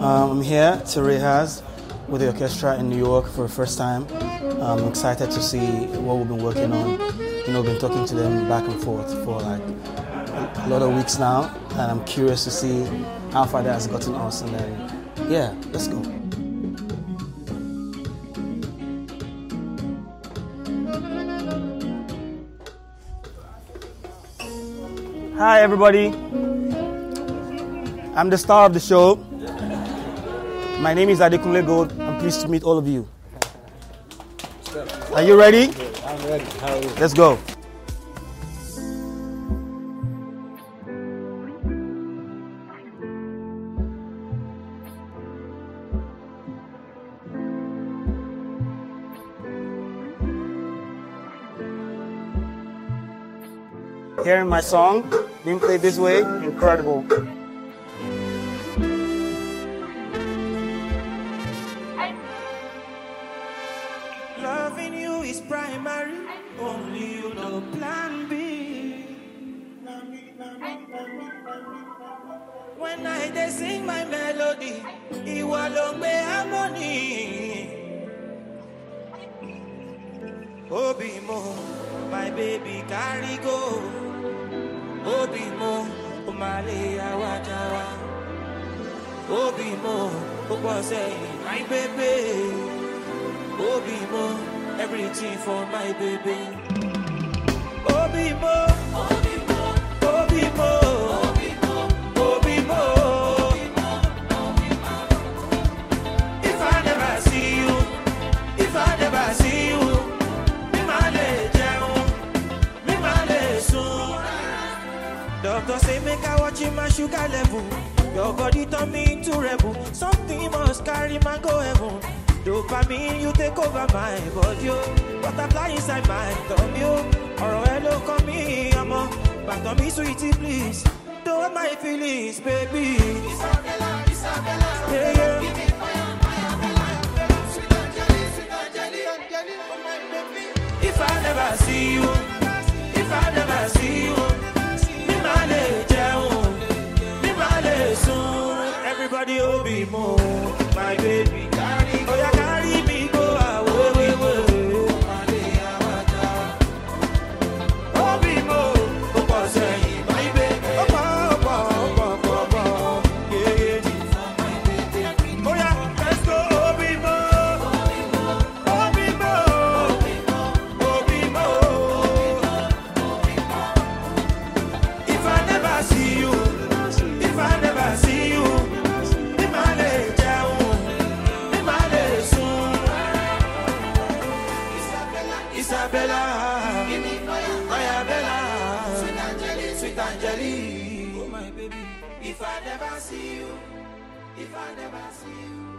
I'm here to rehearse with the orchestra in New York for the first time. I'm excited to see what we've been working on. Been talking to them back and forth for like a lot of weeks now, and I'm curious to see how far that has gotten us. And then, yeah, let's go. Hi, everybody. I'm the star of the show. My name is Adekunle Gold. I'm pleased to meet all of you. Are you ready? I'm ready. How are you? Let's go. Hearing my song being played this way, incredible. Loving you is primary, only you know plan B. When I sing my melody, it will be harmony. Obi mo, my baby carry go. Obi mo, umale awajawa. Obi mo, say my baby. Obi mo, everything for my baby. Obi mo, Obi mo, Obi mo, Obi mo, Obi mo. If I never see you, if I never see you, me male jeun, me male soon. Doctor say make I watch my sugar level. Your body turn me into rebel. Something must carry my go heaven. Dopamine, you take over my body. Butterfly inside my tummy. Or hello, come me, amo. Back on me, sweetie, please. Don't hurt my feelings, baby. Isabella, Isabella. Yeah, yeah. Give me fire, sweet Angeli, oh my baby. If I never see you, if I never see you, me male jeun, me male soon. Everybody, Obi mo, my baby. Oh, yeah, carry me, go away, Obi mo, Opa say, my baby. Opa, yeah. Oh, yeah, let's go, Obi mo, Obi mo. If I never see you, if I never see you, me male down. Isabella, give me fire, Bella, sweet Angeli, oh my baby. If I never see you, if I never see you.